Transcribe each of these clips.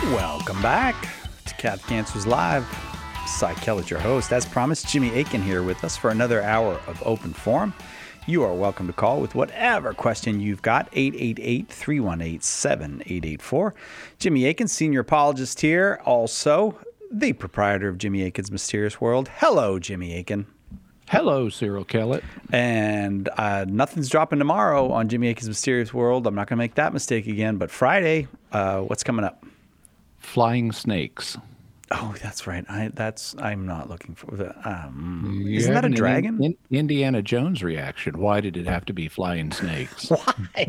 Welcome back to Catholic Answers Live. Cy Kellett, your host. As promised, Jimmy Akin here with us for another hour of open forum. You are welcome to call with whatever question you've got, 888-318-7884. Jimmy Akin, senior apologist here, also the proprietor of Jimmy Akin's Mysterious World. Hello, Jimmy Akin. Hello, Cyril Kellett. And nothing's dropping tomorrow on Jimmy Akin's Mysterious World. I'm not going to make that mistake again. But Friday, what's coming up? Flying snakes. Oh, that's right. I'm not looking for that. Isn't that a dragon? Indiana Jones reaction. Why did it have to be flying snakes? Why?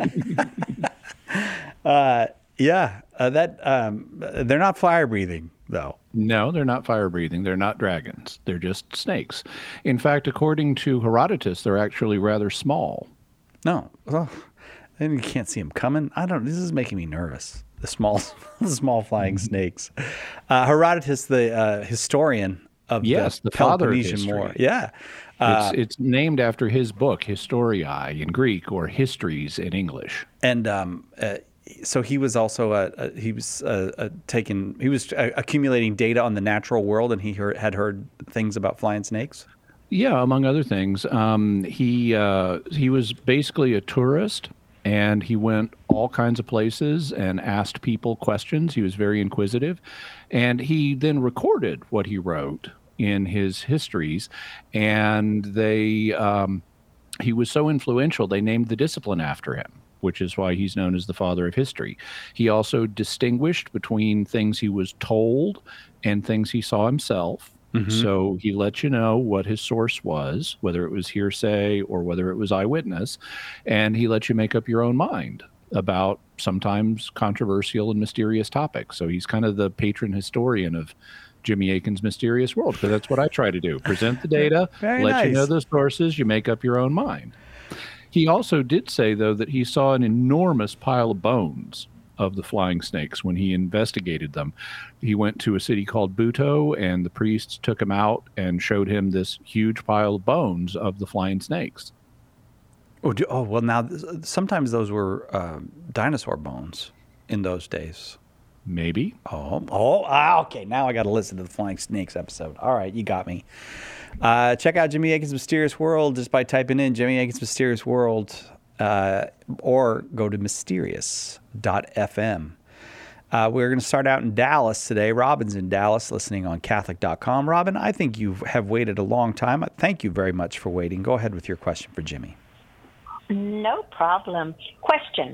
They're not fire breathing though. No, they're not fire breathing. They're not dragons. They're just snakes. In fact, according to Herodotus, they're actually rather small. No, well, then you can't see them coming. This is making me nervous. The small flying snakes. Herodotus, the historian of the Peloponnesian War. Yeah. It's named after his book, Historiae in Greek, or Histories in English. And so he was also accumulating data on the natural world, and he had heard things about flying snakes. Yeah, among other things. He was basically a tourist. And he went all kinds of places and asked people questions. He was very inquisitive. And he then recorded what he wrote in his histories. And he was so influential, they named the discipline after him, which is why he's known as the father of history. He also distinguished between things he was told and things he saw himself. Mm-hmm. So he let you know what his source was, whether it was hearsay or whether it was eyewitness, and he let you make up your own mind about sometimes controversial and mysterious topics. So he's kind of the patron historian of Jimmy Akin's Mysterious World, because that's what I try to do. Present the data, you know the sources, you make up your own mind. He also did say, though, that he saw an enormous pile of bones of the flying snakes when he investigated them. He went to a city called Buto, and the priests took him out and showed him this huge pile of bones of the flying snakes. Oh, well, now, sometimes those were dinosaur bones in those days. Maybe. Okay. Now I got to listen to the Flying Snakes episode. All right, you got me. Check out Jimmy Akin's Mysterious World just by typing in Jimmy Akin's Mysterious World, or go to mysterious.fm. We're going to start out in Dallas today. Robin's in Dallas listening on Catholic.com. Robin, I think you have waited a long time. Thank you very much for waiting. Go ahead with your question for Jimmy. No problem. Question.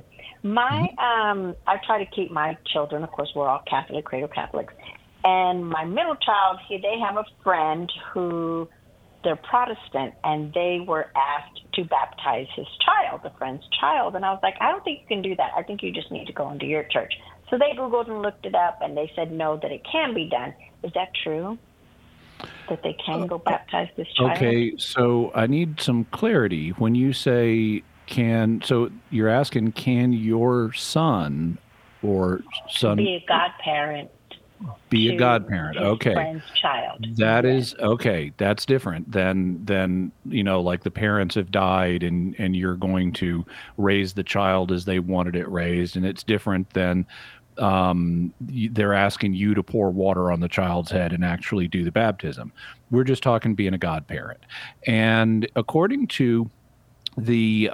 I try to keep my children, of course, we're all Catholic, cradle Catholics, and my middle child, they have a friend who they're Protestant, and they were asked to baptize his child, the friend's child. And I was like, I don't think you can do that. I think you just need to go into your church. So they Googled and looked it up, and they said, no, that it can be done. Is that true? That they can go baptize this child? Okay, so I need some clarity. When you say so you're asking, can your son or son be a godparent? Be a godparent. Okay. Friend's child. That is okay. That's different than like the parents have died and you're going to raise the child as they wanted it raised, and it's different than they're asking you to pour water on the child's head and actually do the baptism. We're just talking being a godparent, and according to the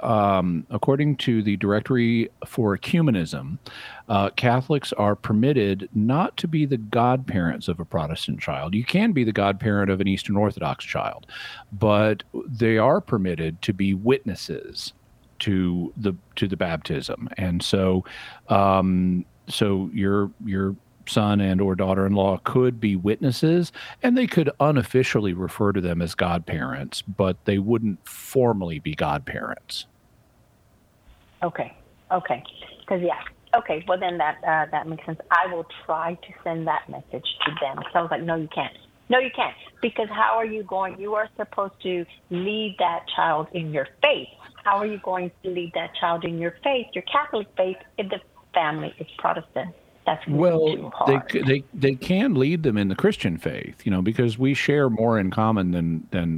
Directory for Ecumenism, Catholics are permitted not to be the godparents of a Protestant child. You can be the godparent of an Eastern Orthodox child, but they are permitted to be witnesses to the baptism. And so, your son and or daughter-in-law could be witnesses, and they could unofficially refer to them as godparents, but they wouldn't formally be godparents. Okay. Because okay. Well, then that makes sense. I will try to send that message to them. So I was like, no, you can't. Because how are you going? You are supposed to lead that child in your faith. How are you going to lead that child in your faith, your Catholic faith, if the family is Protestant? That's too hard. They can lead them in the Christian faith, because we share more in common than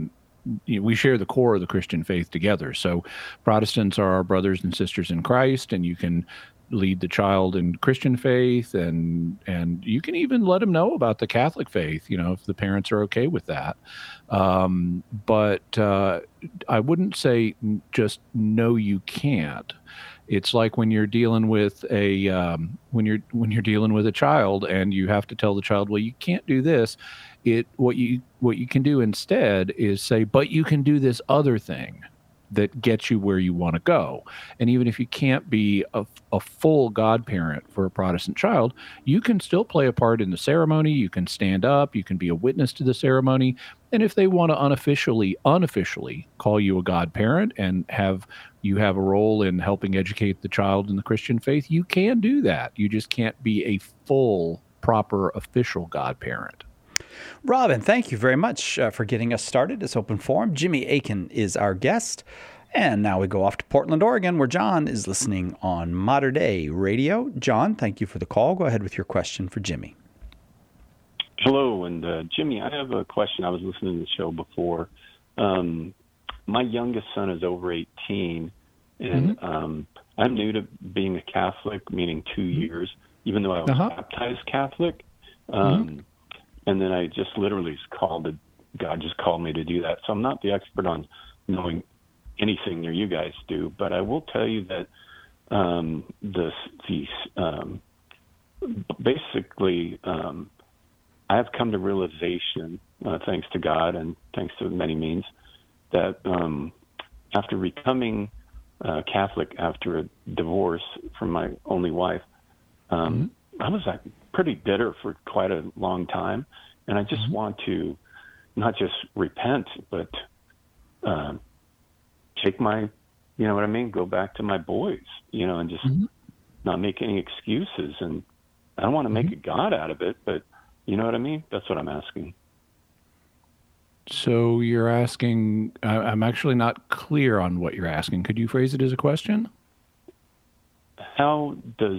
we share the core of the Christian faith together. So Protestants are our brothers and sisters in Christ, and you can lead the child in Christian faith, and you can even let them know about the Catholic faith, if the parents are okay with that. But I wouldn't say just no, you can't. It's like when you're dealing with when you're dealing with a child, and you have to tell the child, well, you can't do this. What you can do instead is say, but you can do this other thing that gets you where you want to go. And even if you can't be a full godparent for a Protestant child, you can still play a part in the ceremony. You can stand up. You can be a witness to the ceremony. And if they want to unofficially call you a godparent and have a role in helping educate the child in the Christian faith, you can do that. You just can't be a full, proper, official godparent. Robin, thank you very much for getting us started. This open forum. Jimmy Akin is our guest. And now we go off to Portland, Oregon, where John is listening on Mater Dei Radio. John, thank you for the call. Go ahead with your question for Jimmy. Hello, and Jimmy, I have a question. I was listening to the show before. My youngest son is over 18, and I'm new to being a Catholic, meaning 2 years, even though I was baptized Catholic. And then I just literally God just called me to do that. So I'm not the expert on knowing anything that you guys do, but I will tell you that basically I have come to realization, thanks to God and thanks to many means, that after becoming Catholic after a divorce from my only wife, I was pretty bitter for quite a long time, and I just want to not just repent, but take my, go back to my boys, and just not make any excuses. And I don't want to make a God out of it, but you know what I mean? That's what I'm asking. So you're asking, I'm actually not clear on what you're asking. Could you phrase it as a question? How does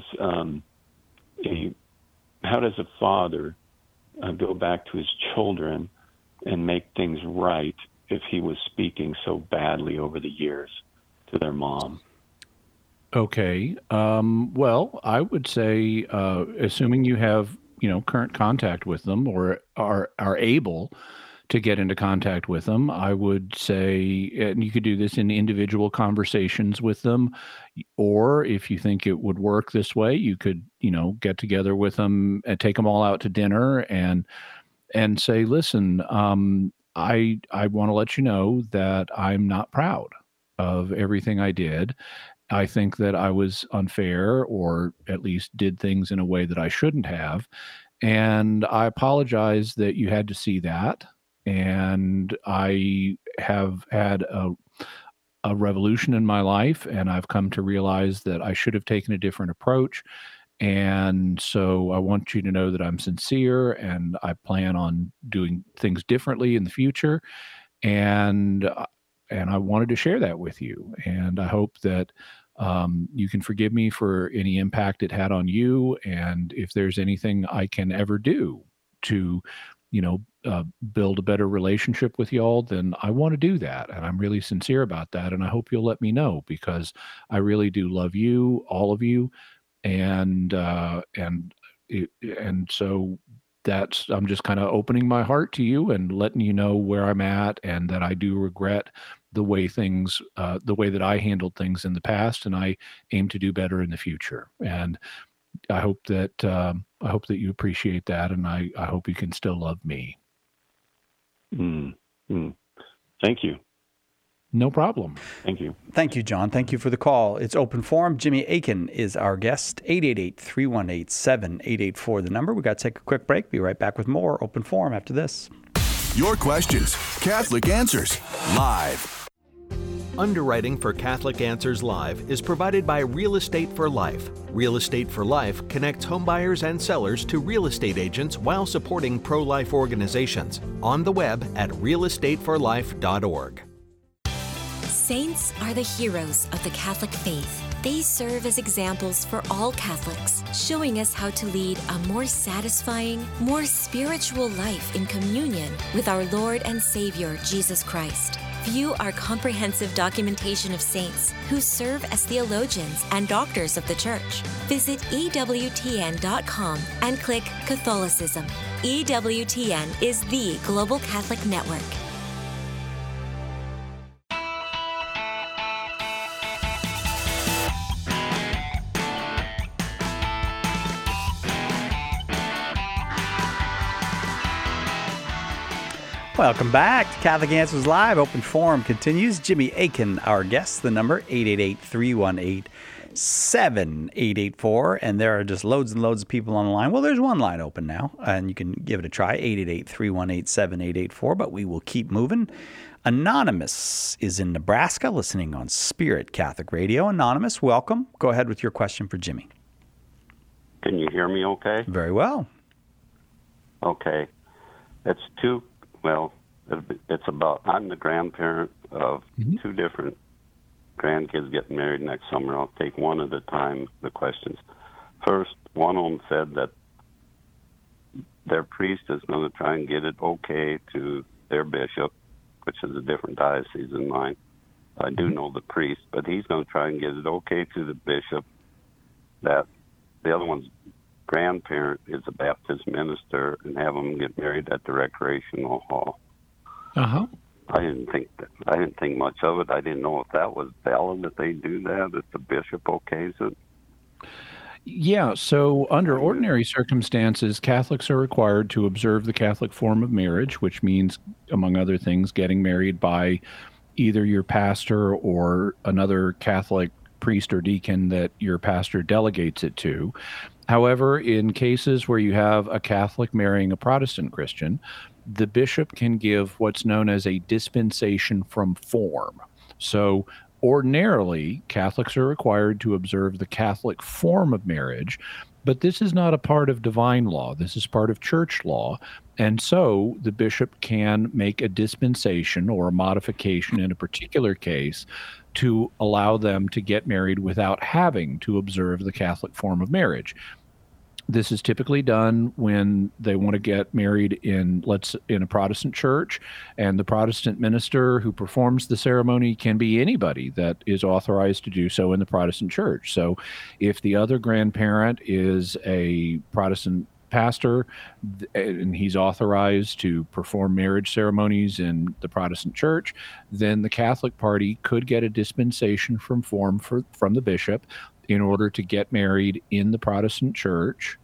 a father go back to his children and make things right if he was speaking so badly over the years to their mom? Okay. Well, I would say, assuming you have, current contact with them or are able to get into contact with them, I would say, and you could do this in individual conversations with them, or if you think it would work this way, you could, get together with them and take them all out to dinner and say, listen, I want to let you know that I'm not proud of everything I did. I think that I was unfair, or at least did things in a way that I shouldn't have. And I apologize that you had to see that. And I have had a revolution in my life, and I've come to realize that I should have taken a different approach. And so I want you to know that I'm sincere, and I plan on doing things differently in the future. And I wanted to share that with you. And I hope that you can forgive me for any impact it had on you. And if there's anything I can ever do to, build a better relationship with y'all, then I want to do that. And I'm really sincere about that. And I hope you'll let me know, because I really do love you, all of you. And so I'm just kind of opening my heart to you and letting you know where I'm at, and that I do regret the way that I handled things in the past, and I aim to do better in the future. And I hope that you appreciate that, and I hope you can still love me. Thank you. No problem. Thank you. Thank you, John. Thank you for the call. It's open forum. Jimmy Akin is our guest. 888-318-7884, the number. We got to take a quick break. Be right back with more open forum after this. Your questions, Catholic Answers, live. Underwriting for Catholic Answers Live is provided by Real Estate for Life. Real Estate for Life connects homebuyers and sellers to real estate agents while supporting pro-life organizations. On the web at realestateforlife.org. Saints are the heroes of the Catholic faith. They serve as examples for all Catholics, showing us how to lead a more satisfying, more spiritual life in communion with our Lord and Savior, Jesus Christ. View our comprehensive documentation of saints who serve as theologians and doctors of the Church. Visit EWTN.com and click Catholicism. EWTN is the Global Catholic Network. Welcome back to Catholic Answers Live. Open Forum continues. Jimmy Akin, our guest. The number 888-318-7884. And there are just loads and loads of people on the line. Well, there's one line open now, and you can give it a try, 888-318-7884. But we will keep moving. Anonymous is in Nebraska, listening on Spirit Catholic Radio. Anonymous, welcome. Go ahead with your question for Jimmy. Can you hear me okay? Very well. Okay. It's about, I'm the grandparent of two different grandkids getting married next summer. I'll take one at a time, the questions. First, one of them said that their priest is going to try and get it okay to their bishop, which is a different diocese than mine. I do know the priest, but he's going to try and get it okay to the bishop that the other one's grandparent is a Baptist minister and have them get married at the recreational hall. Uh-huh. I didn't think much of it. I didn't know if that was valid, that they do that, if the bishop okays it. Yeah, so under ordinary circumstances, Catholics are required to observe the Catholic form of marriage, which means, among other things, getting married by either your pastor or another Catholic priest or deacon that your pastor delegates it to. However, in cases where you have a Catholic marrying a Protestant Christian, the bishop can give what's known as a dispensation from form. So ordinarily, Catholics are required to observe the Catholic form of marriage, but this is not a part of divine law. This is part of church law. And so the bishop can make a dispensation or a modification in a particular case to allow them to get married without having to observe the Catholic form of marriage. This is typically done when they want to get married in a Protestant church, and the Protestant minister who performs the ceremony can be anybody that is authorized to do so in the Protestant church. So if the other grandparent is a Protestant pastor and he's authorized to perform marriage ceremonies in the Protestant church, then the Catholic party could get a dispensation from form from the bishop in order to get married in the Protestant church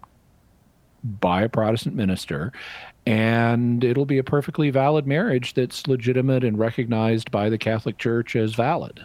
by a Protestant minister, and it'll be a perfectly valid marriage that's legitimate and recognized by the Catholic Church as valid.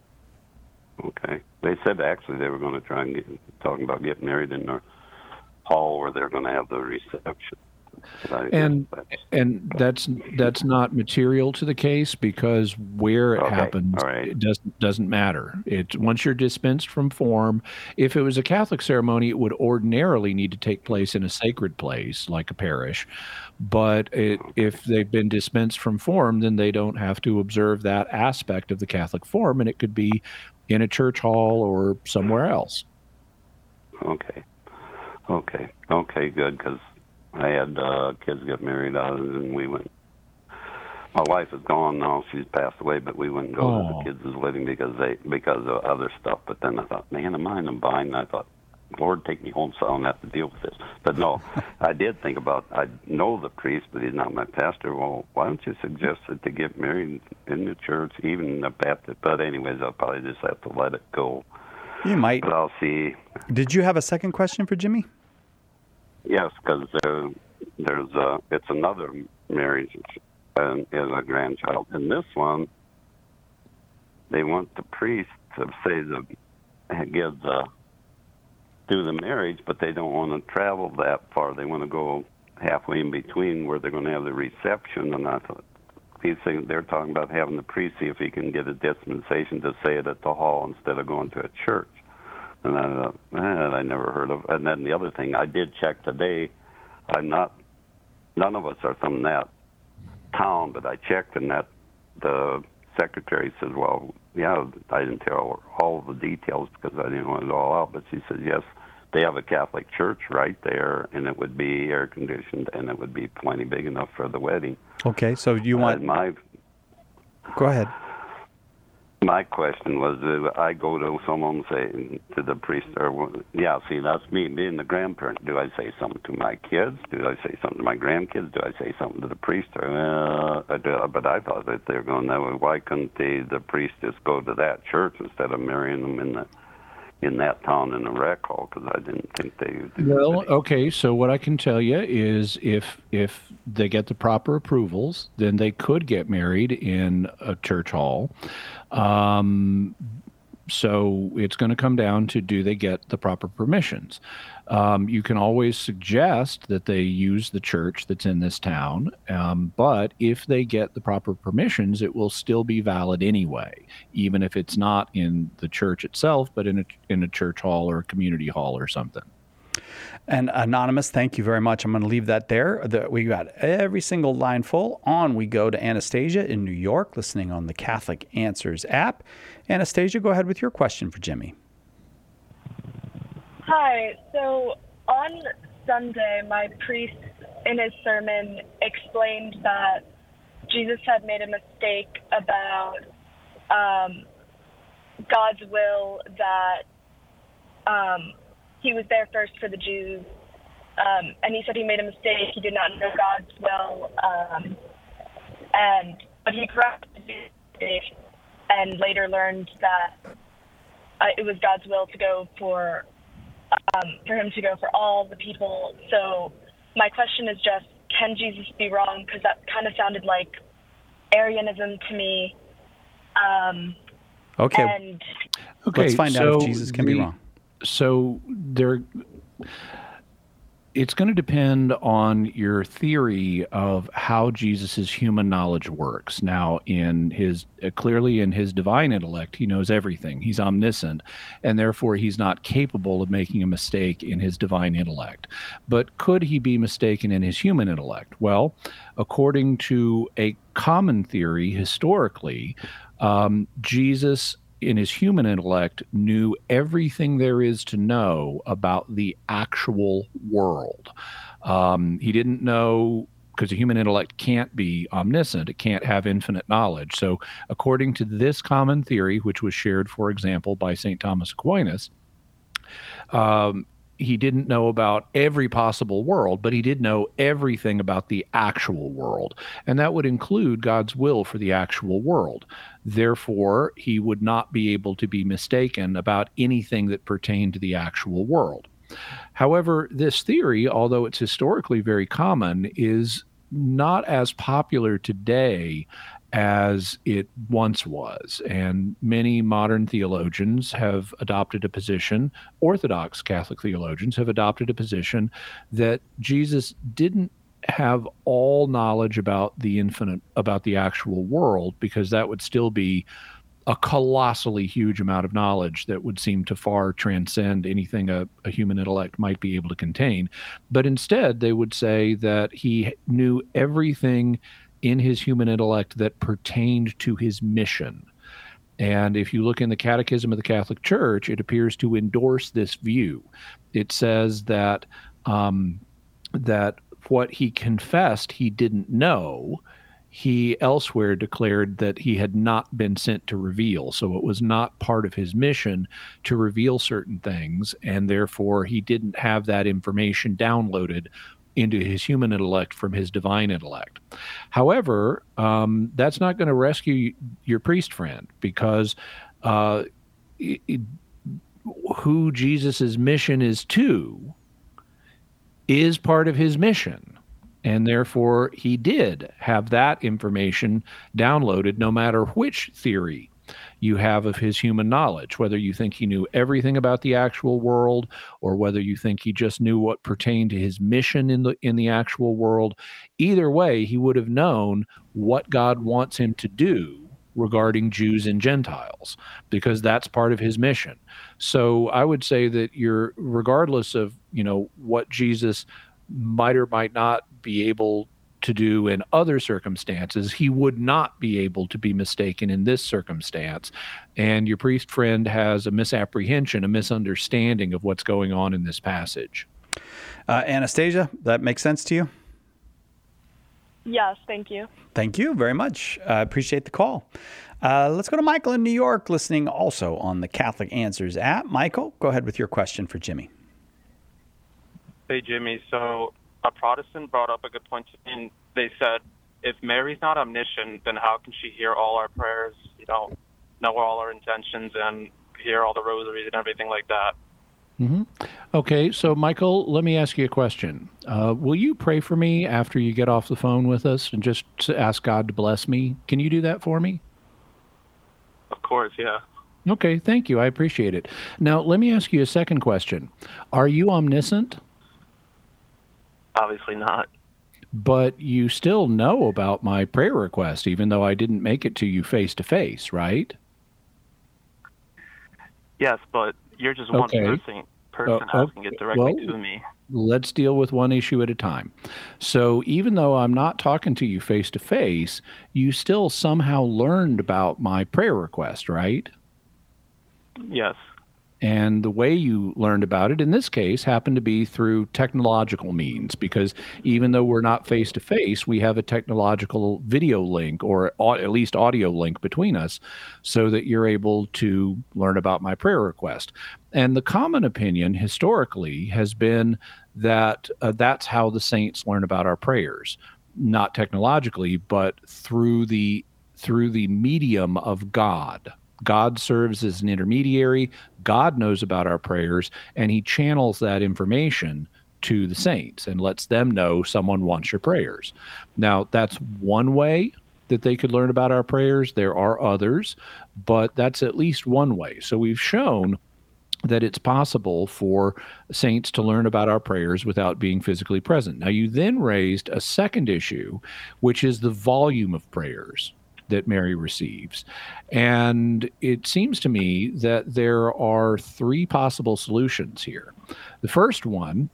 Okay. They said actually they were going to try and talking about getting married in the hall where they're going to have the reception. And that's not material to the case, because where it happens, right, it doesn't matter. Once you're dispensed from form, if it was a Catholic ceremony, it would ordinarily need to take place in a sacred place like a parish. But if they've been dispensed from form, then they don't have to observe that aspect of the Catholic form, and it could be in a church hall or somewhere else. Okay, good, because I had kids get married out, and we went. My wife is gone now; she's passed away. But we wouldn't go to the kids' wedding because of other stuff. But then I thought, man, am I in a bind? And I thought, Lord, take me home so I don't have to deal with this. But no, I did think about. I know the priest, but he's not my pastor. Well, why don't you suggest that to get married in the church, even the Baptist? But anyways, I'll probably just have to let it go. You might. But I'll see. Did you have a second question for Jimmy? Yes, because it's another marriage and is a grandchild. And this one, they want the priest to say do the marriage, but they don't want to travel that far. They want to go halfway in between where they're going to have the reception. And I thought, they're talking about having the priest see if he can get a dispensation to say it at the hall instead of going to a church. And I thought, I never heard of. And then the other thing, I did check today. None of us are from that town, but I checked, and that the secretary said, well, I didn't tell her all the details because I didn't want it all out, but she said, yes, they have a Catholic church right there, and it would be air-conditioned, and it would be plenty big enough for the wedding. Okay, so you want... Go ahead. My question was, I go to someone, say, to the priest, see, that's me being the grandparent. Do I say something to my kids? Do I say something to my grandkids? Do I say something to the priest? But I thought that they're going that way. Why couldn't the priest just go to that church instead of marrying them in that town in a rec hall? Because I didn't think they... Well, okay, so what I can tell you is if they get the proper approvals, then they could get married in a church hall. So it's going to come down to, do they get the proper permissions? You can always suggest that they use the church that's in this town, but if they get the proper permissions, it will still be valid anyway, even if it's not in the church itself, but in a church hall or a community hall or something. And Anonymous, thank you very much. I'm going to leave that there. We got every single line full. On we go to Anastasia in New York, listening on the Catholic Answers app. Anastasia, go ahead with your question for Jimmy. Hi. So on Sunday, my priest in his sermon explained that Jesus had made a mistake about God's will, that he was there first for the Jews, and he said he made a mistake. He did not know God's will, but he corrected the mistake and later learned that it was God's will to go for him to go for all the people. So my question is just, can Jesus be wrong? Because that kind of sounded like Arianism to me. Okay. Let's find out if Jesus can be wrong. So it's going to depend on your theory of how Jesus's human knowledge works. Now, clearly in his divine intellect, he knows everything. He's omniscient, and therefore he's not capable of making a mistake in his divine intellect. But could he be mistaken in his human intellect? Well, according to a common theory historically, Jesus in his human intellect knew everything there is to know about the actual world. He didn't know, because the human intellect can't be omniscient, it can't have infinite knowledge. So according to this common theory, which was shared, for example, by St. Thomas Aquinas, he didn't know about every possible world, but he did know everything about the actual world. And that would include God's will for the actual world. Therefore, he would not be able to be mistaken about anything that pertained to the actual world. However, this theory, although it's historically very common, is not as popular today as it once was. And many modern theologians have adopted a position, Orthodox Catholic theologians have adopted a position that Jesus didn't have all knowledge about the infinite, about the actual world, because that would still be a colossally huge amount of knowledge that would seem to far transcend anything a human intellect might be able to contain. But instead, they would say that he knew everything in his human intellect that pertained to his mission. And if you look in the Catechism of the Catholic Church, it appears to endorse this view. It says that that what he confessed he didn't know, he elsewhere declared that he had not been sent to reveal. So it was not part of his mission to reveal certain things, and therefore he didn't have that information downloaded into his human intellect from his divine intellect. However, that's not going to rescue your priest friend, because who Jesus's mission is to is part of his mission. And therefore, he did have that information downloaded, no matter which theory you have of his human knowledge, whether you think he knew everything about the actual world, or whether you think he just knew what pertained to his mission in the actual world. Either way, he would have known what God wants him to do regarding Jews and Gentiles, because that's part of his mission. So I would say that regardless of, what Jesus might or might not be able to do in other circumstances, he would not be able to be mistaken in this circumstance. And your priest friend has a misapprehension, a misunderstanding of what's going on in this passage. Anastasia, that makes sense to you? Yes, thank you. Thank you very much. I appreciate the call. Let's go to Michael in New York, listening also on the Catholic Answers app. Michael, go ahead with your question for Jimmy. Hey, Jimmy. So a Protestant brought up a good point to me, and they said, if Mary's not omniscient, then how can she hear all our prayers, know all our intentions, and hear all the rosaries and everything like that? Mm-hmm. Okay, so Michael, let me ask you a question. Will you pray for me after you get off the phone with us and just ask God to bless me? Can you do that for me? Of course, yeah. Okay, thank you. I appreciate it. Now, let me ask you a second question. Are you omniscient? Obviously not. But you still know about my prayer request, even though I didn't make it to you face to face, right? Yes, but you're just one person asking it directly to me. Let's deal with one issue at a time. So even though I'm not talking to you face to face, you still somehow learned about my prayer request, right? Yes. And the way you learned about it in this case happened to be through technological means, because even though we're not face to face, we have a technological video link, or at least audio link between us, so that you're able to learn about my prayer request. And the common opinion historically has been that that's how the saints learn about our prayers, not technologically, but through the medium of God. God serves as an intermediary. God knows about our prayers, and he channels that information to the saints and lets them know someone wants your prayers. Now, that's one way that they could learn about our prayers. There are others, but that's at least one way. So we've shown that it's possible for saints to learn about our prayers without being physically present. Now, you then raised a second issue, which is the volume of prayers that Mary receives. And it seems to me that there are three possible solutions here. The first one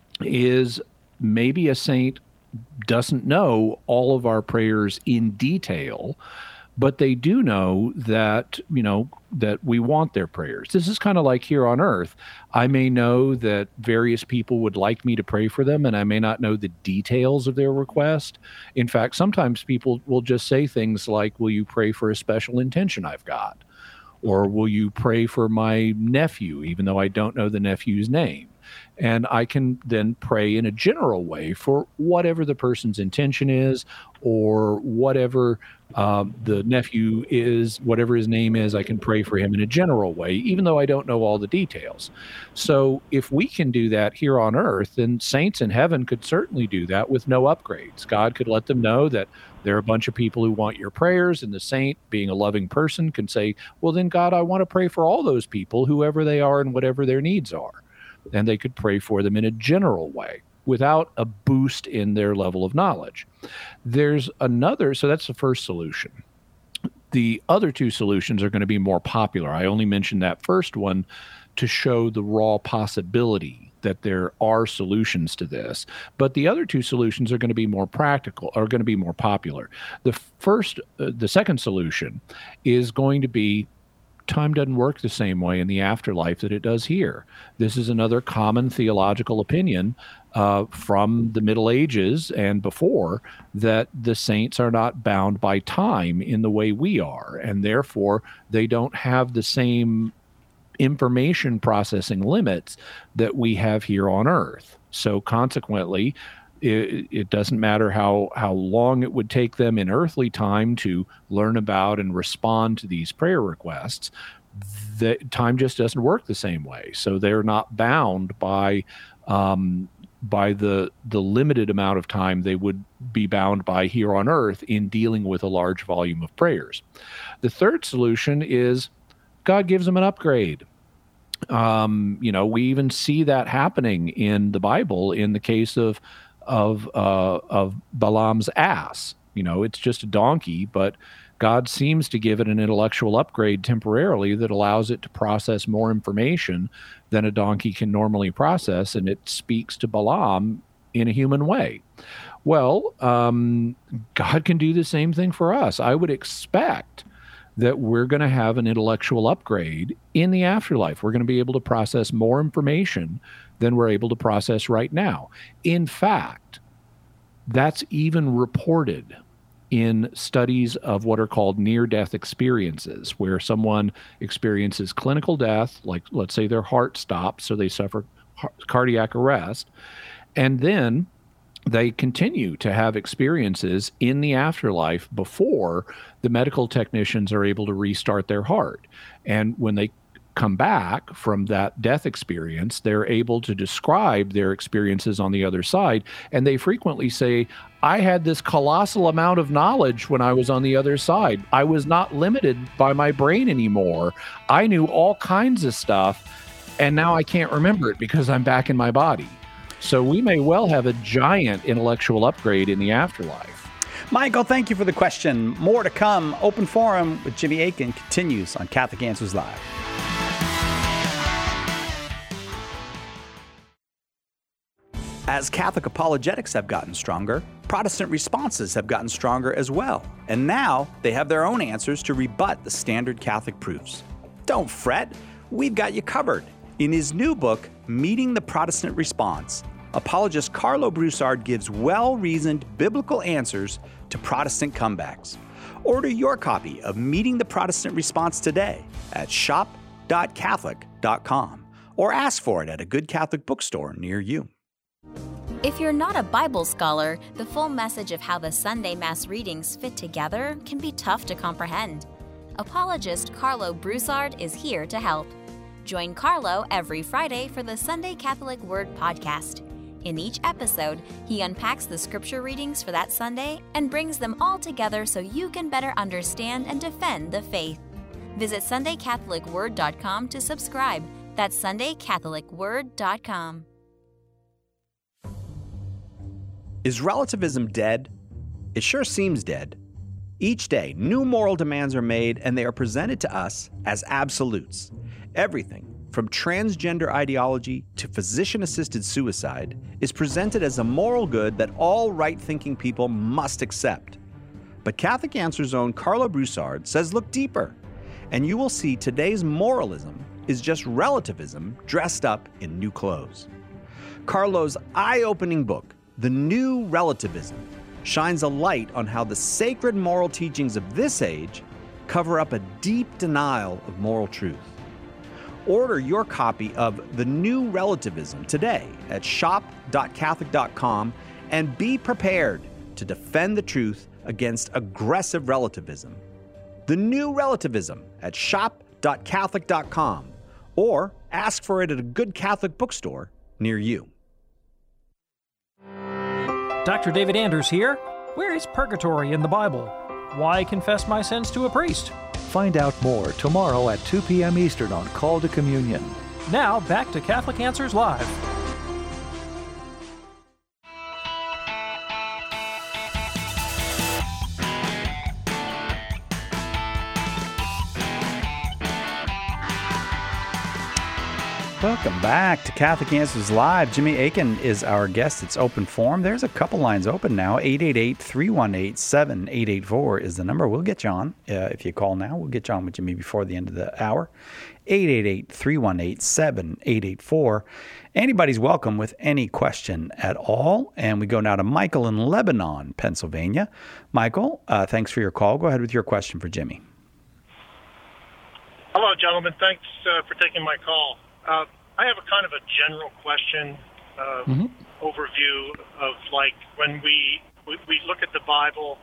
is maybe a saint doesn't know all of our prayers in detail, but they do know that, that we want their prayers. This is kind of like here on earth. I may know that various people would like me to pray for them, and I may not know the details of their request. In fact, sometimes people will just say things like, will you pray for a special intention I've got? Or will you pray for my nephew, even though I don't know the nephew's name? And I can then pray in a general way for whatever the person's intention is, or whatever the nephew is, whatever his name is, I can pray for him in a general way, even though I don't know all the details. So if we can do that here on earth, then saints in heaven could certainly do that with no upgrades. God could let them know that there are a bunch of people who want your prayers, and the saint, being a loving person, can say, well, then God, I want to pray for all those people, whoever they are and whatever their needs are. And they could pray for them in a general way without a boost in their level of knowledge. There's another, so that's the first solution. The other two solutions are going to be more popular. I only mentioned that first one to show the raw possibility that there are solutions to this. But the other two solutions are going to be more practical, are going to be more popular. The second solution is going to be time doesn't work the same way in the afterlife that it does here. This is another common theological opinion from the Middle Ages and before, that the saints are not bound by time in the way we are, and therefore they don't have the same information processing limits that we have here on earth. So consequently, it doesn't matter how long it would take them in earthly time to learn about and respond to these prayer requests. The time just doesn't work the same way. So they're not bound by the limited amount of time they would be bound by here on earth in dealing with a large volume of prayers. The third solution is God gives them an upgrade. We even see that happening in the Bible in the case of Balaam's ass. It's just a donkey, but God seems to give it an intellectual upgrade temporarily that allows it to process more information than a donkey can normally process, and it speaks to Balaam in a human way. Well, God can do the same thing for us. I would expect that we're going to have an intellectual upgrade in the afterlife. We're going to be able to process more information than we're able to process right now. In fact, that's even reported in studies of what are called near-death experiences, where someone experiences clinical death, like let's say their heart stops, so they suffer cardiac arrest, and then they continue to have experiences in the afterlife before the medical technicians are able to restart their heart. And when they come back from that death experience, they're able to describe their experiences on the other side. And they frequently say, I had this colossal amount of knowledge when I was on the other side. I was not limited by my brain anymore. I knew all kinds of stuff, and now I can't remember it because I'm back in my body. So we may well have a giant intellectual upgrade in the afterlife. Michael, thank you for the question. More to come. Open Forum with Jimmy Akin continues on Catholic Answers Live. As Catholic apologetics have gotten stronger, Protestant responses have gotten stronger as well. And now they have their own answers to rebut the standard Catholic proofs. Don't fret, we've got you covered. In his new book, Meeting the Protestant Response, apologist Carlo Broussard gives well-reasoned biblical answers to Protestant comebacks. Order your copy of Meeting the Protestant Response today at shop.catholic.com or ask for it at a good Catholic bookstore near you. If you're not a Bible scholar, the full message of how the Sunday Mass readings fit together can be tough to comprehend. Apologist Carlo Broussard is here to help. Join Carlo every Friday for the Sunday Catholic Word podcast. In each episode, he unpacks the scripture readings for that Sunday and brings them all together so you can better understand and defend the faith. Visit SundayCatholicWord.com to subscribe. That's SundayCatholicWord.com. Is relativism dead? It sure seems dead. Each day, new moral demands are made, and they are presented to us as absolutes. Everything, from transgender ideology to physician-assisted suicide, is presented as a moral good that all right-thinking people must accept. But Catholic Answers' own Carlo Broussard says look deeper, and you will see today's moralism is just relativism dressed up in new clothes. Carlo's eye-opening book, The New Relativism, shines a light on how the sacred moral teachings of this age cover up a deep denial of moral truth. Order your copy of The New Relativism today at shop.catholic.com and be prepared to defend the truth against aggressive relativism. The New Relativism at shop.catholic.com or ask for it at a good Catholic bookstore near you. Dr. David Anders here. Where is purgatory in the Bible? Why confess my sins to a priest? Find out more tomorrow at 2 p.m. Eastern on Call to Communion. Now, back to Catholic Answers Live. Welcome back to Catholic Answers Live. Jimmy Akin is our guest. It's open forum. There's a couple lines open now. 888-318-7884 is the number. We'll get you on. If you call now, we'll get you on with Jimmy before the end of the hour. 888-318-7884. Anybody's welcome with any question at all. And we go now to Michael in Lebanon, Pennsylvania. Michael, thanks for your call. Go ahead with your question for Jimmy. Hello, gentlemen. Thanks for taking my call. I have a kind of a general question, overview of like when we look at the Bible,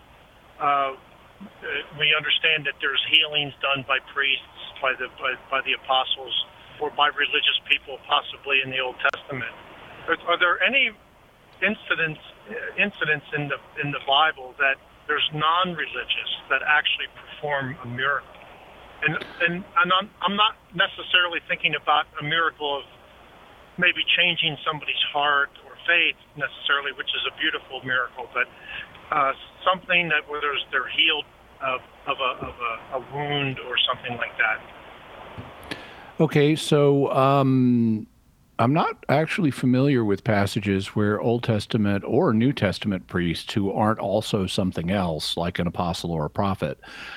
we understand that there's healings done by priests, by the apostles, or by religious people, possibly in the Old Testament. Are there any incidents in the Bible that there's non-religious that actually perform a miracle? And I'm not necessarily thinking about a miracle of maybe changing somebody's heart or faith necessarily, which is a beautiful miracle, but something that where they're healed of a wound or something like that. Okay, so I'm not actually familiar with passages where Old Testament or New Testament priests who aren't also something else, like an apostle or a prophet,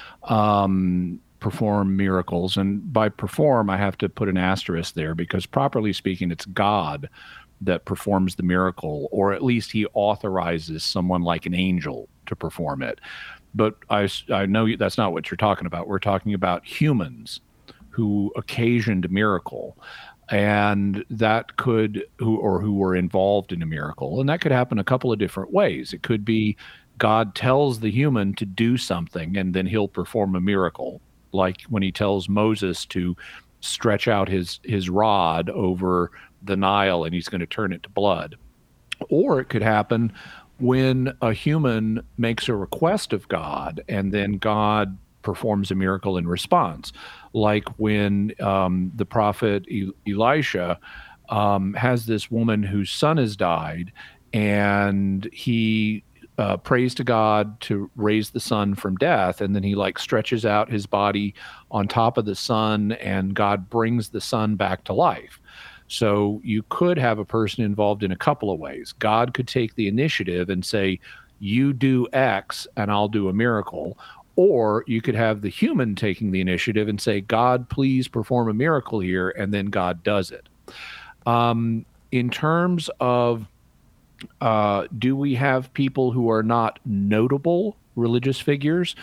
perform miracles. And by perform, I have to put an asterisk there, because properly speaking, it's God that performs the miracle, or at least he authorizes someone like an angel to perform it. But I know that's not what you're talking about. We're talking about humans who occasioned a miracle, and that could, who were involved in a miracle. And that could happen a couple of different ways. It could be God tells the human to do something, and then he'll perform a miracle, like when he tells Moses to stretch out his rod over the Nile and he's going to turn it to blood. Or it could happen when a human makes a request of God and then God performs a miracle in response, like when the prophet Elisha has this woman whose son has died, and he prays to God to raise the son from death, and then he stretches out his body on top of the son, and God brings the son back to life. So you could have a person involved in a couple of ways. God could take the initiative and say, you do X and I'll do a miracle. Or you could have the human taking the initiative and say, God, please perform a miracle here, and then God does it. In terms of do we have people who are not notable religious figures?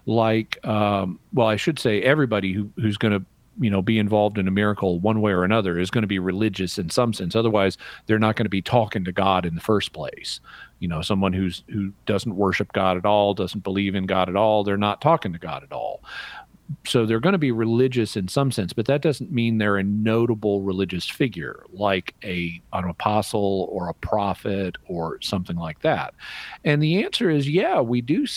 I should say everybody who's going to be involved in a miracle one way or another is going to be religious in some sense. Otherwise, they're not going to be talking to God in the first place. Someone who doesn't worship God at all, doesn't believe in God at all, they're not talking to God at all. So they're going to be religious in some sense, but that doesn't mean they're a notable religious figure, like an apostle or a prophet or something like that. And the answer is, yeah, we do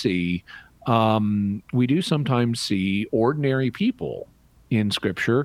sometimes see ordinary people in Scripture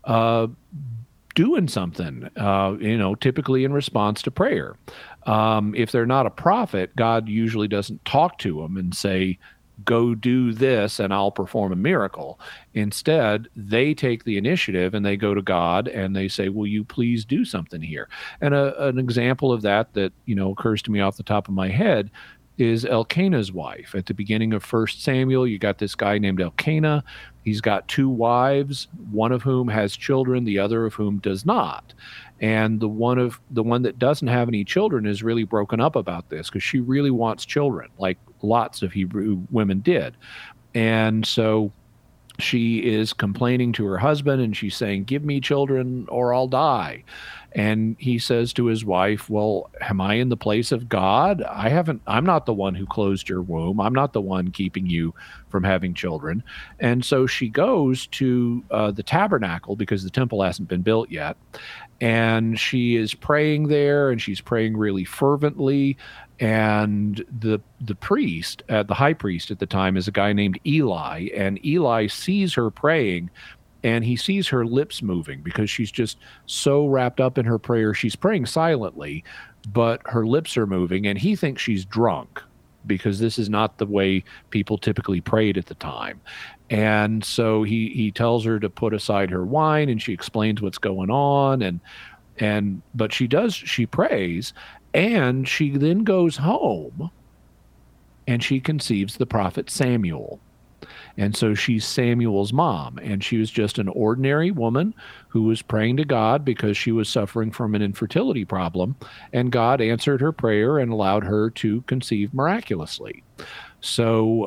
doing something, typically in response to prayer. If they're not a prophet, God usually doesn't talk to them and say, go do this and I'll perform a miracle. Instead, they take the initiative and they go to God and they say, will you please do something here? And an example of that occurs to me off the top of my head is Elkanah's wife. At the beginning of 1 Samuel, you got this guy named Elkanah. He's got two wives, one of whom has children, the other of whom does not. And the one that doesn't have any children is really broken up about this, because she really wants children, like lots of Hebrew women did. And so she is complaining to her husband, and she's saying, give me children or I'll die. And he says to his wife, well, am I in the place of God? I'm not the one who closed your womb. I'm not the one keeping you from having children. And so she goes to the tabernacle, because the temple hasn't been built yet. And she is praying there, and she's praying really fervently. And the priest, the high priest at the time, is a guy named Eli. And Eli sees her praying, and he sees her lips moving, because she's just so wrapped up in her prayer. She's praying silently, but her lips are moving, and he thinks she's drunk, because this is not the way people typically prayed at the time. And so he tells her to put aside her wine, and she explains what's going on. But she prays, and she then goes home and she conceives the prophet Samuel. And so she's Samuel's mom, and she was just an ordinary woman who was praying to God because she was suffering from an infertility problem, and God answered her prayer and allowed her to conceive miraculously. So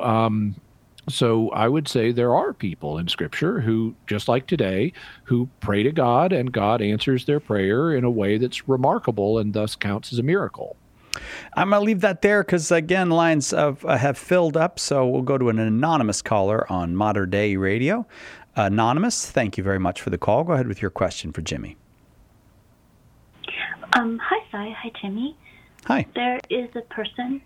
I would say there are people in Scripture who, just like today, who pray to God, and God answers their prayer in a way that's remarkable and thus counts as a miracle. I'm going to leave that there because, again, lines have filled up. So we'll go to an anonymous caller on Modern Day Radio. Anonymous, thank you very much for the call. Go ahead with your question for Jimmy. Hi, Cy. Hi, Jimmy. Hi. There is a person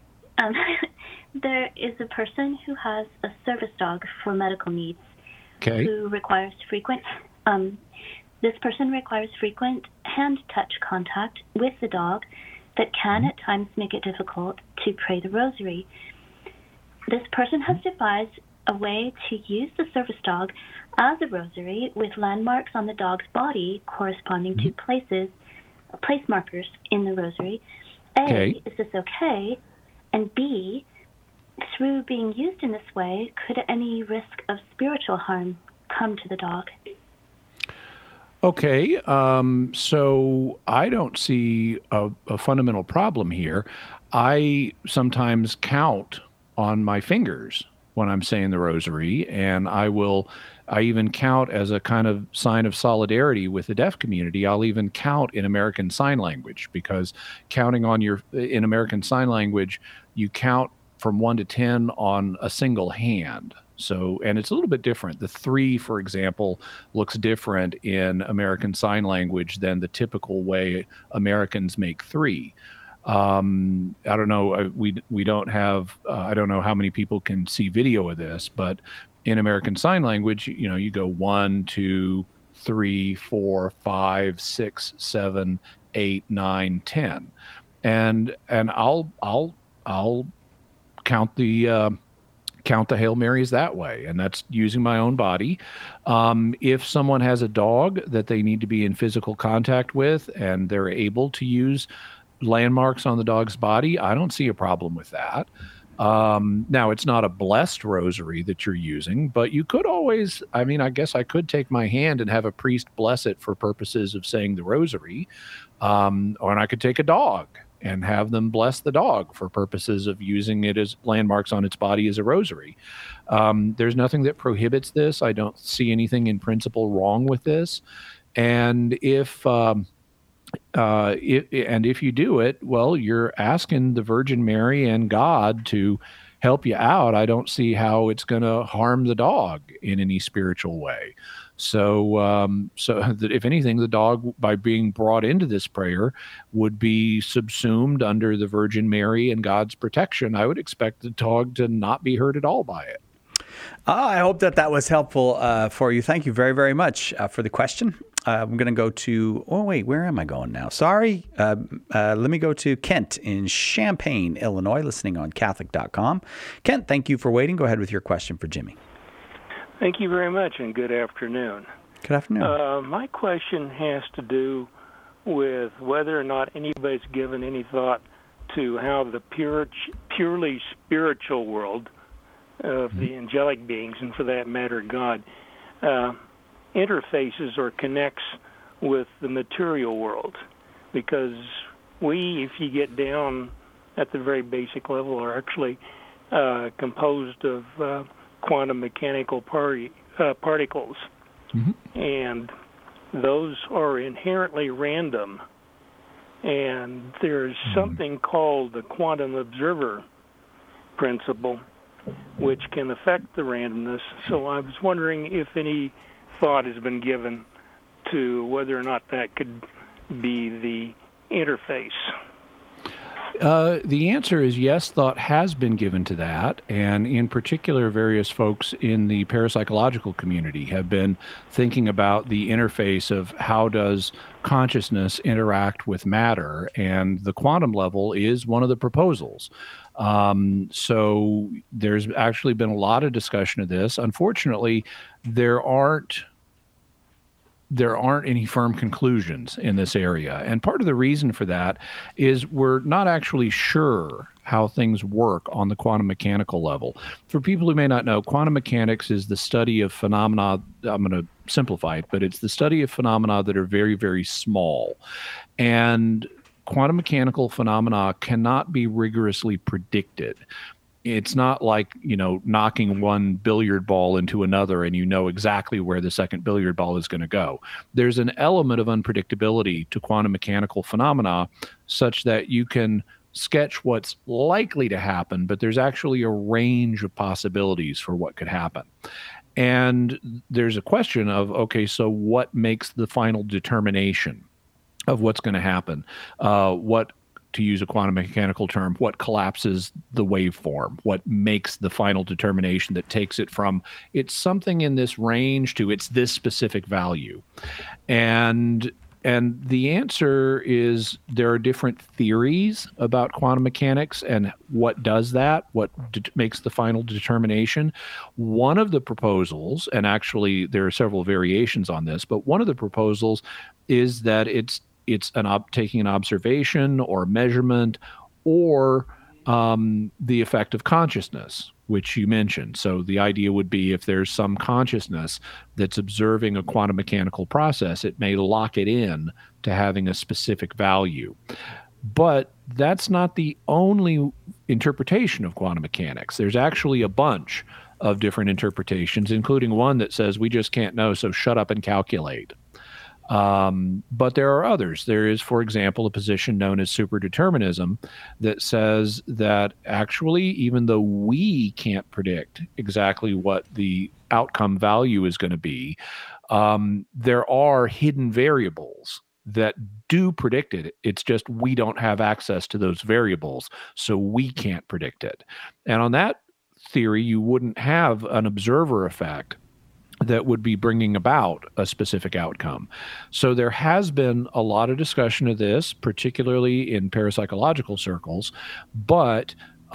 who has a service dog for medical needs. Okay. Who requires frequent this person requires frequent hand touch contact with the dog that can at times make it difficult to pray the rosary. This person has devised a way to use the service dog as a rosary with landmarks on the dog's body corresponding to places place markers in the rosary. A, Okay. is this okay? And B, through being used in this way, could any risk of spiritual harm come to the dog? Okay, so I don't see a fundamental problem here. I sometimes count on my fingers when I'm saying the rosary, and I even count as a kind of sign of solidarity with the deaf community. I'll even count in American Sign Language, because counting in American Sign Language, you count from 1 to 10 on a single hand. So, and it's a little bit different. The 3, for example, looks different in American Sign Language than the typical way Americans make 3. I don't know. We don't have. I don't know how many people can see video of this, but in American Sign Language, you go 1, 2, 3, 4, 5, 6, 7, 8, 9, 10, and I'll count the Hail Marys that way, and that's using my own body. If someone has a dog that they need to be in physical contact with and they're able to use landmarks on the dog's body, I don't see a problem with that. Now, it's not a blessed rosary that you're using, but you could always, I guess I could take my hand and have a priest bless it for purposes of saying the rosary, or I could take a dog and have them bless the dog for purposes of using it as landmarks on its body as a rosary. There's nothing that prohibits this. I don't see anything in principle wrong with this. And if you do it, well, you're asking the Virgin Mary and God to help you out. I don't see how it's going to harm the dog in any spiritual way. So that if anything, the dog, by being brought into this prayer, would be subsumed under the Virgin Mary and God's protection. I would expect the dog to not be hurt at all by it. I hope that was helpful for you. Thank you very, very much for the question. I'm going to go to, where am I going now? Sorry. Let me go to Kent in Champaign, Illinois, listening on Catholic.com. Kent, thank you for waiting. Go ahead with your question for Jimmy. Thank you very much, and good afternoon. Good afternoon. My question has to do with whether or not anybody's given any thought to how the purely spiritual world of the angelic beings, and for that matter, God, interfaces or connects with the material world. Because we, if you get down at the very basic level, are actually composed of quantum mechanical particles. Mm-hmm. And those are inherently random. And there's something called the quantum observer principle, which can affect the randomness. So I was wondering if any thought has been given to whether or not that could be the interface. The answer is yes, thought has been given to that, and in particular, various folks in the parapsychological community have been thinking about the interface of how does consciousness interact with matter, and the quantum level is one of the proposals. So there's actually been a lot of discussion of this. Unfortunately, there aren't any firm conclusions in this area. And part of the reason for that is we're not actually sure how things work on the quantum mechanical level. For people who may not know, quantum mechanics is the study of phenomena, I'm going to simplify it, but it's the study of phenomena that are very, very small. And quantum mechanical phenomena cannot be rigorously predicted. It's not like, knocking one billiard ball into another and you know exactly where the second billiard ball is going to go. There's an element of unpredictability to quantum mechanical phenomena such that you can sketch what's likely to happen, but there's actually a range of possibilities for what could happen. And there's a question of, okay, so what makes the final determination of what's going to happen? To use a quantum mechanical term, what collapses the waveform? What makes the final determination that takes it from it's something in this range to it's this specific value? And the answer is there are different theories about quantum mechanics and what does that, what makes the final determination. One of the proposals, and actually there are several variations on this, but one of the proposals is that it's it's taking an observation or a measurement, or the effect of consciousness, which you mentioned. So the idea would be if there's some consciousness that's observing a quantum mechanical process, it may lock it in to having a specific value. But that's not the only interpretation of quantum mechanics. There's actually a bunch of different interpretations, including one that says we just can't know, so shut up and calculate. But there are others. There is, for example, a position known as superdeterminism that says that actually, even though we can't predict exactly what the outcome value is going to be, there are hidden variables that do predict it. It's just we don't have access to those variables, so we can't predict it. And on that theory, you wouldn't have an observer effect that would be bringing about a specific outcome. So there has been a lot of discussion of this, particularly in parapsychological circles, but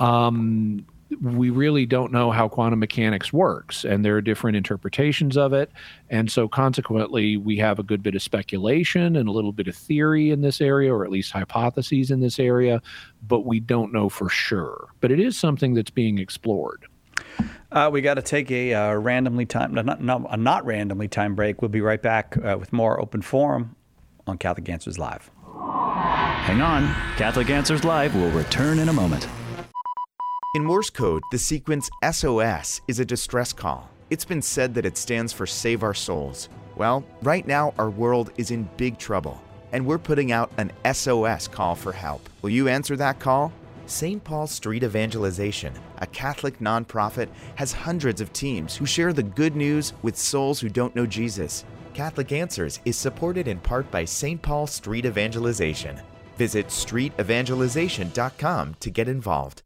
we really don't know how quantum mechanics works, and there are different interpretations of it. And so consequently, we have a good bit of speculation and a little bit of theory in this area, or at least hypotheses in this area, but we don't know for sure. But it is something that's being explored. We got to take a randomly timed, not randomly timed break. We'll be right back with more Open Forum on Catholic Answers Live. Hang on. Catholic Answers Live will return in a moment. In Morse code, the sequence SOS is a distress call. It's been said that it stands for Save Our Souls. Well, right now our world is in big trouble, and we're putting out an SOS call for help. Will you answer that call? St. Paul Street Evangelization, a Catholic nonprofit, has hundreds of teams who share the good news with souls who don't know Jesus. Catholic Answers is supported in part by St. Paul Street Evangelization. Visit streetevangelization.com to get involved.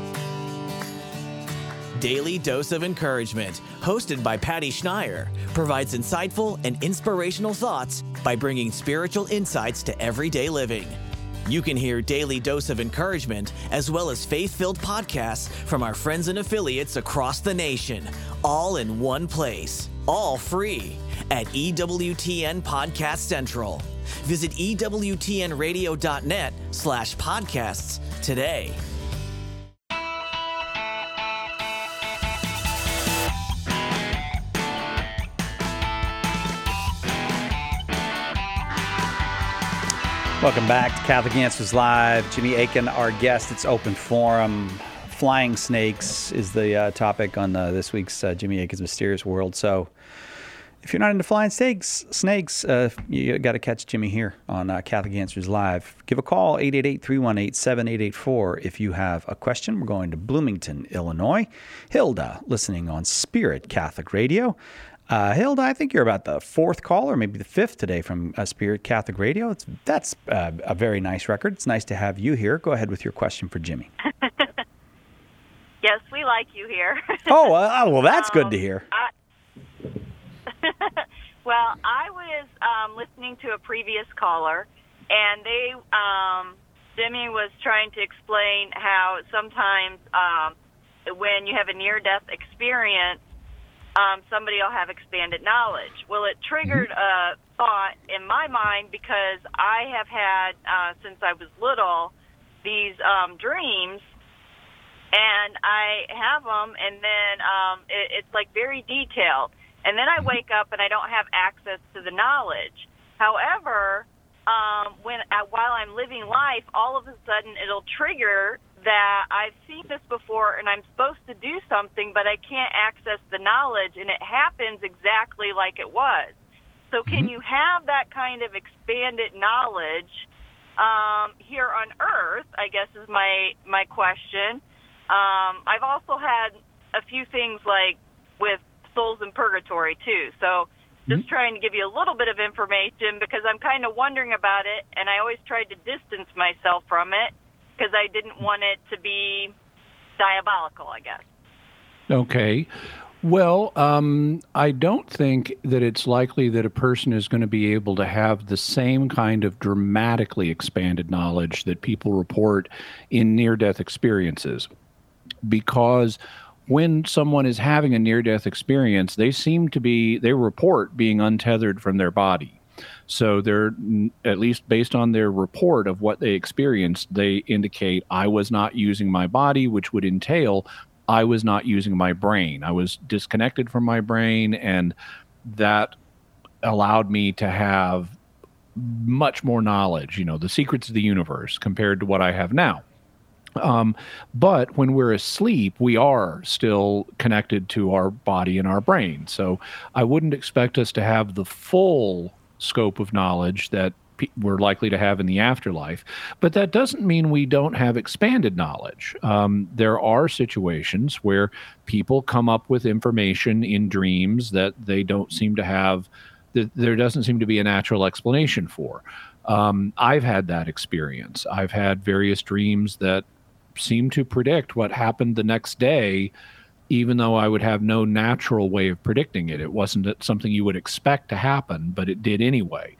Daily Dose of Encouragement, hosted by Patty Schneier, provides insightful and inspirational thoughts by bringing spiritual insights to everyday living. You can hear Daily Dose of Encouragement as well as faith-filled podcasts from our friends and affiliates across the nation, all in one place, all free at EWTN Podcast Central. Visit EWTNradio.net/podcasts today. Welcome back to Catholic Answers Live. Jimmy Akin, our guest. It's Open Forum. Flying snakes is the topic on this week's Jimmy Akin's Mysterious World. So if you're not into flying snakes, you got to catch Jimmy here on Catholic Answers Live. Give a call, 888-318-7884, if you have a question. We're going to Bloomington, Illinois. Hilda, listening on Spirit Catholic Radio. Hilda, I think you're about the fourth caller, maybe the fifth today from Spirit Catholic Radio. That's a very nice record. It's nice to have you here. Go ahead with your question for Jimmy. Yes, we like you here. Well, that's good to hear. Well, I was listening to a previous caller, and Jimmy was trying to explain how sometimes when you have a near-death experience, somebody will have expanded knowledge. Well, it triggered a thought in my mind because I have had, since I was little, these dreams, and I have them, and then it's like very detailed. And then I wake up and I don't have access to the knowledge. However, while I'm living life, all of a sudden it'll trigger that I've seen this before and I'm supposed to do something, but I can't access the knowledge, and it happens exactly like it was. So can you have that kind of expanded knowledge here on Earth, I guess is my question. I've also had a few things like with souls in purgatory too. So just trying to give you a little bit of information because I'm kind of wondering about it, and I always tried to distance myself from it because I didn't want it to be diabolical, I guess. Okay. Well, I don't think that it's likely that a person is going to be able to have the same kind of dramatically expanded knowledge that people report in near-death experiences, because when someone is having a near-death experience, they report being untethered from their body. So they're, at least based on their report of what they experienced, they indicate I was not using my body, which would entail I was not using my brain. I was disconnected from my brain, and that allowed me to have much more knowledge, the secrets of the universe compared to what I have now. But when we're asleep, we are still connected to our body and our brain. So I wouldn't expect us to have the full scope of knowledge that we're likely to have in the afterlife. But that doesn't mean we don't have expanded knowledge. There are situations where people come up with information in dreams that they don't seem to have, that there doesn't seem to be a natural explanation for. I've had that experience. I've had various dreams that seem to predict what happened the next day, even though I would have no natural way of predicting it. It wasn't something you would expect to happen, but it did anyway.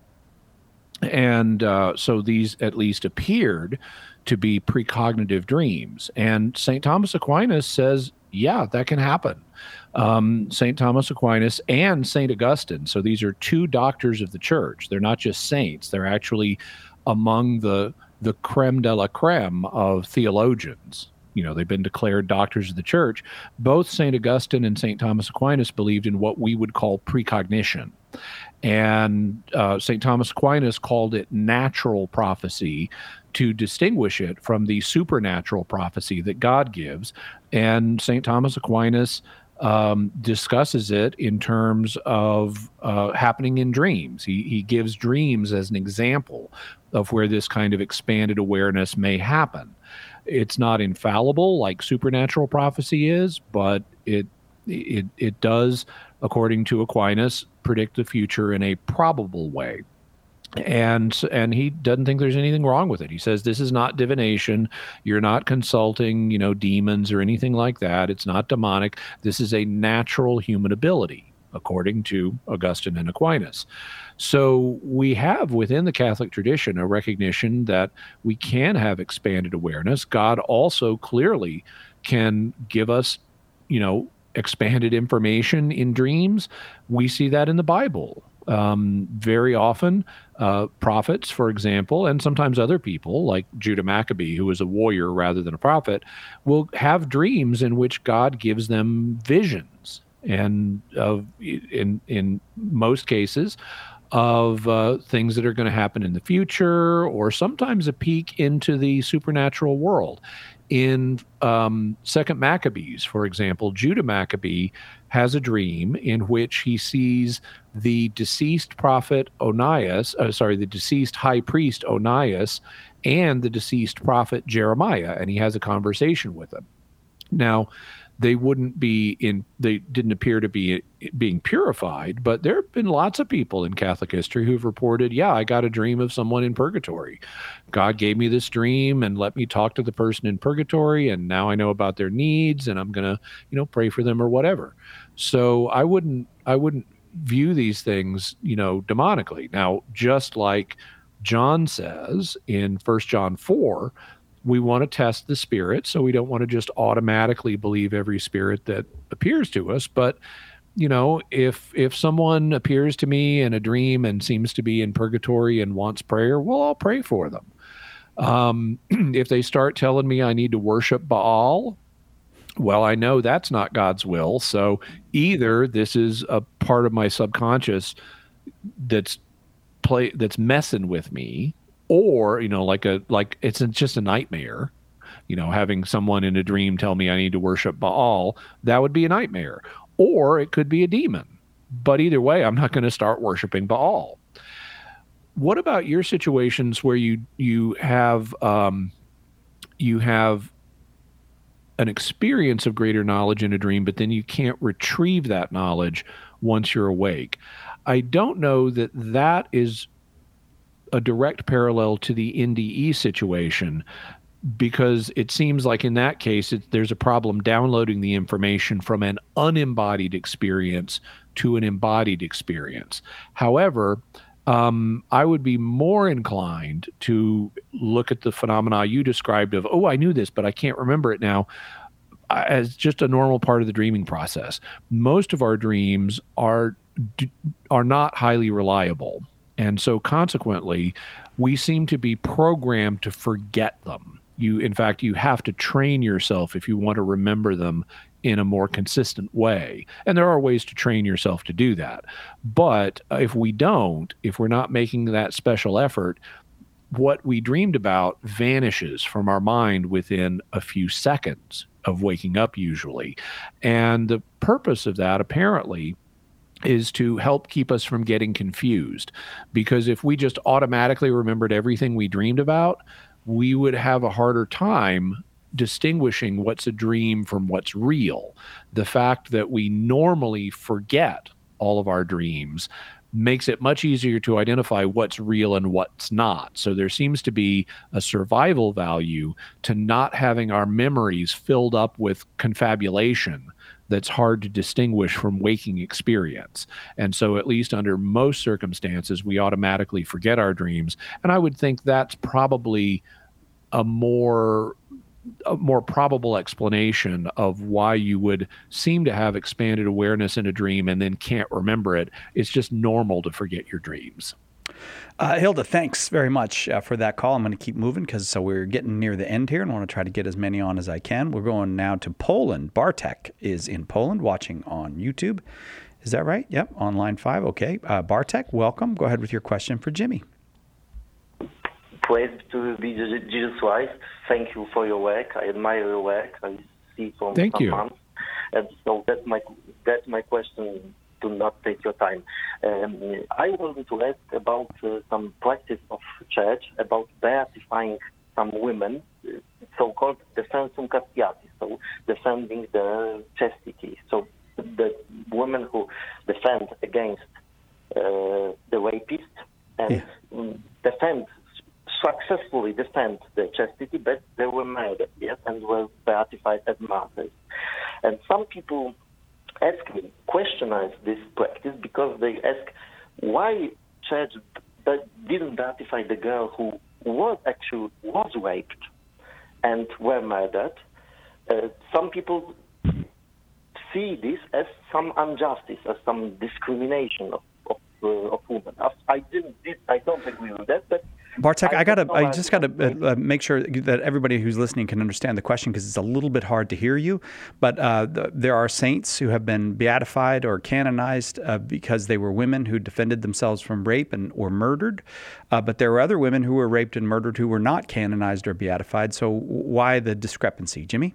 And so these at least appeared to be precognitive dreams. And St. Thomas Aquinas says, yeah, that can happen. St. Thomas Aquinas and St. Augustine. So these are two doctors of the church. They're not just saints. They're actually among the creme de la creme of theologians. They've been declared doctors of the church. Both St. Augustine and St. Thomas Aquinas believed in what we would call precognition. And St. Thomas Aquinas called it natural prophecy to distinguish it from the supernatural prophecy that God gives. And St. Thomas Aquinas discusses it in terms of happening in dreams. He gives dreams as an example of where this kind of expanded awareness may happen. It's not infallible like supernatural prophecy is, but it does, according to Aquinas, predict the future in a probable way. And he doesn't think there's anything wrong with it. He says this is not divination. You're not consulting, demons or anything like that. It's not demonic. This is a natural human ability, according to Augustine and Aquinas. So we have within the Catholic tradition a recognition that we can have expanded awareness. God also clearly can give us, expanded information in dreams. We see that in the Bible. Very often, prophets, for example, and sometimes other people like Judah Maccabee, who was a warrior rather than a prophet, will have dreams in which God gives them visions, and in most cases of things that are going to happen in the future, or sometimes a peek into the supernatural world. In Second Maccabees, for example, Judah Maccabee has a dream in which he sees the deceased prophet the deceased high priest Onias and the deceased prophet Jeremiah, and he has a conversation with them. Now, they didn't appear to be being purified, but there have been lots of people in Catholic history who've reported, yeah, I got a dream of someone in purgatory. God gave me this dream and let me talk to the person in purgatory, and now I know about their needs, and I'm going to, pray for them or whatever. So I wouldn't view these things, demonically. Now, just like John says in 1 John 4, we want to test the spirit, so we don't want to just automatically believe every spirit that appears to us. But, if someone appears to me in a dream and seems to be in purgatory and wants prayer, well, I'll pray for them. If they start telling me I need to worship Baal, well, I know that's not God's will. So either this is a part of my subconscious that's messing with me, or, like it's just a nightmare, having someone in a dream tell me I need to worship Baal, that would be a nightmare. Or it could be a demon. But either way, I'm not going to start worshiping Baal. What about your situations where you have an experience of greater knowledge in a dream, but then you can't retrieve that knowledge once you're awake? I don't know that is a direct parallel to the NDE situation, because it seems like in that case, there's a problem downloading the information from an unembodied experience to an embodied experience. However, I would be more inclined to look at the phenomena you described of, I knew this, but I can't remember it now, as just a normal part of the dreaming process. Most of our dreams are not highly reliable. And so consequently, we seem to be programmed to forget them. In fact, you have to train yourself if you want to remember them in a more consistent way. And there are ways to train yourself to do that. But if we're not making that special effort, what we dreamed about vanishes from our mind within a few seconds of waking up usually. And the purpose of that apparently is to help keep us from getting confused. Because if we just automatically remembered everything we dreamed about, we would have a harder time distinguishing what's a dream from what's real. The fact that we normally forget all of our dreams makes it much easier to identify what's real and what's not. So there seems to be a survival value to not having our memories filled up with confabulation that's hard to distinguish from waking experience. And so at least under most circumstances, we automatically forget our dreams. And I would think that's probably a more probable explanation of why you would seem to have expanded awareness in a dream and then can't remember it. It's just normal to forget your dreams. Hilda, thanks very much for that call. I'm going to keep moving because we're getting near the end here and I want to try to get as many on as I can. We're going now to Poland. Bartek is in Poland watching on YouTube. Is that right? Yep, on line 5. Okay. Bartek, welcome. Go ahead with your question for Jimmy. Praise to be Jesus Christ. Thank you for your work. I admire your work. I see from Thank some you. months. And so that's my question. Do not take your time. I wanted to ask about some practice of church about beatifying some women, so-called defensum castiati, so defending their chastity. So the women who defend against the rapist and successfully defend their chastity, but they were murdered, yes, and were beatified as martyrs. And some people questionize this practice because they ask why church didn't beatify the girl who was raped and were murdered. Some people see this as some injustice, as some discrimination of women. I don't agree with that, but Bartek, I just got to make sure that everybody who's listening can understand the question because it's a little bit hard to hear you. But there are saints who have been beatified or canonized because they were women who defended themselves from rape and or murdered. But there were other women who were raped and murdered who were not canonized or beatified. So why the discrepancy, Jimmy?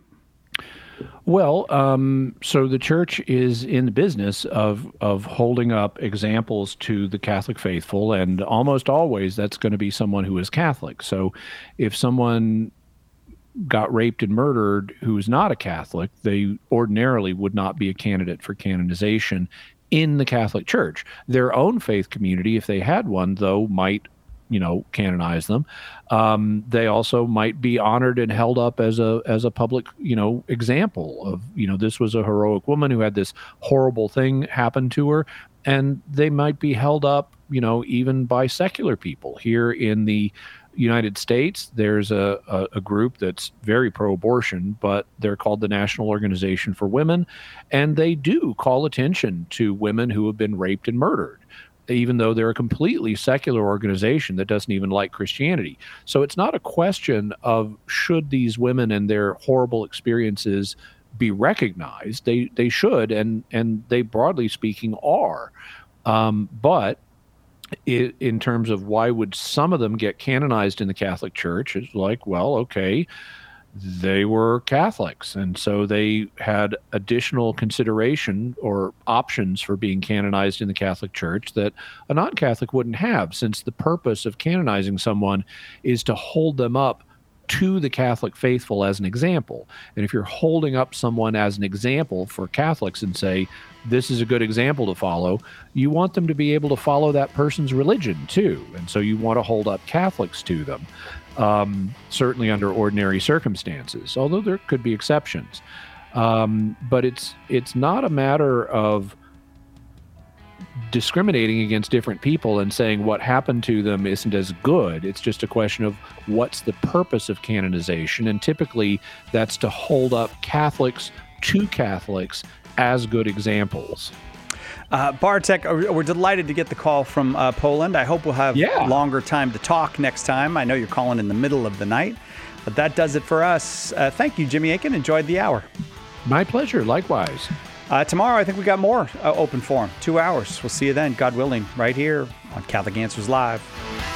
Well, so the church is in the business of holding up examples to the Catholic faithful, and almost always that's going to be someone who is Catholic. So if someone got raped and murdered who is not a Catholic, they ordinarily would not be a candidate for canonization in the Catholic Church. Their own faith community, if they had one, though, might canonize them. They also might be honored and held up as a public, example of, this was a heroic woman who had this horrible thing happen to her. And they might be held up, even by secular people. Here in the United States, there's a group that's very pro-abortion, but they're called the National Organization for Women. And they do call attention to women who have been raped and murdered, even though they're a completely secular organization that doesn't even like Christianity. So it's not a question of should these women and their horrible experiences be recognized. They should, and they, broadly speaking, are. But in terms of why would some of them get canonized in the Catholic Church, it's like, well, okay, they were Catholics, and so they had additional consideration or options for being canonized in the Catholic Church that a non-Catholic wouldn't have, since the purpose of canonizing someone is to hold them up to the Catholic faithful as an example. And if you're holding up someone as an example for Catholics and say, this is a good example to follow, you want them to be able to follow that person's religion too. And so you want to hold up Catholics to them. Certainly under ordinary circumstances, although there could be exceptions. But it's not a matter of discriminating against different people and saying what happened to them isn't as good. It's just a question of what's the purpose of canonization, and typically that's to hold up Catholics to Catholics as good examples. Bartek, we're delighted to get the call from Poland. I hope we'll have longer time to talk next time. I know you're calling in the middle of the night, but that does it for us. Thank you, Jimmy Akin. Enjoyed the hour. My pleasure. Likewise. Tomorrow, I think we got more open forum. 2 hours. We'll see you then, God willing, right here on Catholic Answers Live.